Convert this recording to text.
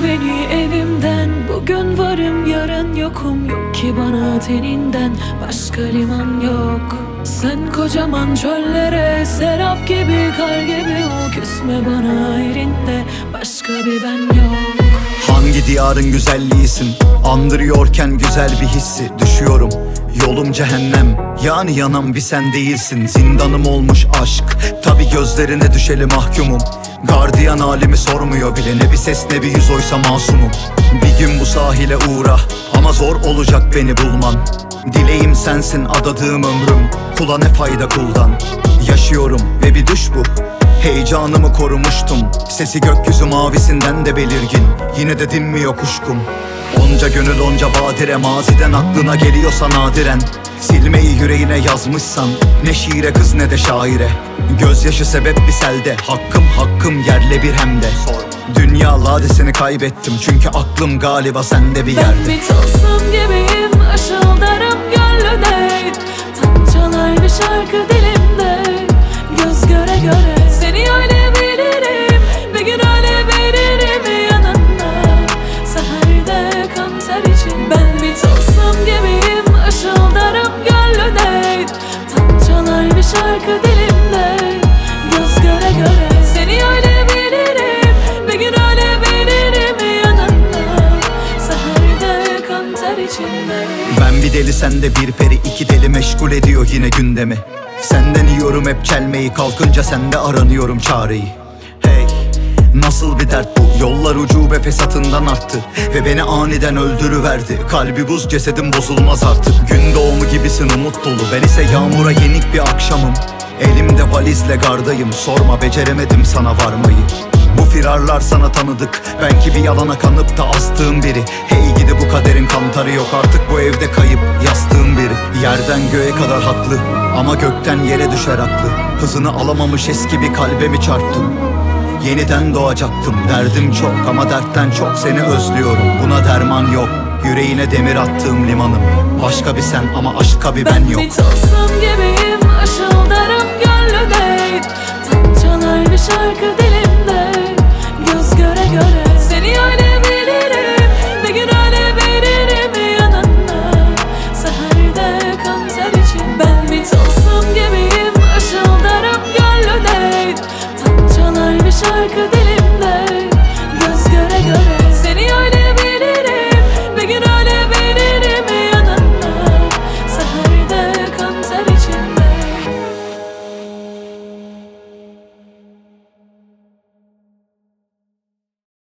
beni evimden. Bugün varım yarın yokum, yok ki bana teninden başka liman yok. Sen kocaman çöllere serap gibi kar gibi ol. Küsme bana yerinde, başka bir ben yok. Hangi diyarın güzelliğisin, andırıyorken güzel bir hissi. Düşüyorum, yolum cehennem, yani yanan bir sen değilsin. Zindanım olmuş aşk, tabi gözlerine düşeli mahkumum. Gardiyan halimi sormuyor bile, ne bir ses ne bir yüz, oysa masumum. Bir gün bu sahile uğra, ama zor olacak beni bulman. Dileğim sensin adadığım ömrüm, kula ne fayda kuldan. Yaşıyorum ve bir düş bu, heyecanımı korumuştum. Sesi gökyüzü mavisinden de belirgin, yine de dinmiyor kuşkum. Onca gönül onca badire, maziden aklına geliyorsa nadiren. Silmeyi yüreğine yazmışsan, ne şiire kız ne de şaire. Gözyaşı sebep bir selde, hakkım yerle bir hem de. Dünya ladesini kaybettim, çünkü aklım galiba sende bir yerde. Ben bir tılsım gibiyim, ışıldarım gönlüne. Tam çalar bir şarkı dilimde, göz göre göre. Seni öyle bilirim, bir gün öyle veririm yanında. Seherde kanser için. Ben bir tılsım gibiyim, ışıldarım gönlüne. Tam çalar bir şarkı dilimde, göz göre göre. Seni öyle bilirim, bir gün öyle veririm yanında. Seherde kanser içinde. Ben bir deli sende bir peri, iki deli meşgul ediyor yine gündemi. Senden yiyorum hep çelmeyi, kalkınca sende aranıyorum çareyi. Hey, nasıl bir dert bu, yollar ucube fesatından arttı ve beni aniden öldürüverdi. Kalbi buz, cesedim bozulmaz artık. Gün doğumu gibisin umut dolu, ben ise yağmura yenik bir akşamım. Elimde valizle gardayım, sorma beceremedim sana varmayı. Bu firarlar sana tanıdık, belki bir yalana kanıp da astığım biri. Hey gidi bu kaderin kantarı yok, artık bu evde kayıp yastığım biri. Yerden göğe kadar haklı, ama gökten yere düşer aklı. Hızını alamamış eski bir kalbe mi çarptım? Yeniden doğacaktım, derdim çok ama dertten çok seni özlüyorum. Buna derman yok, yüreğine demir attığım limanım. Başka bir sen ama aşka bir ben yok. Ben bir tılsım gibiyim, ışıldarım gönlüne. Tam çalar bir şarkı dilim.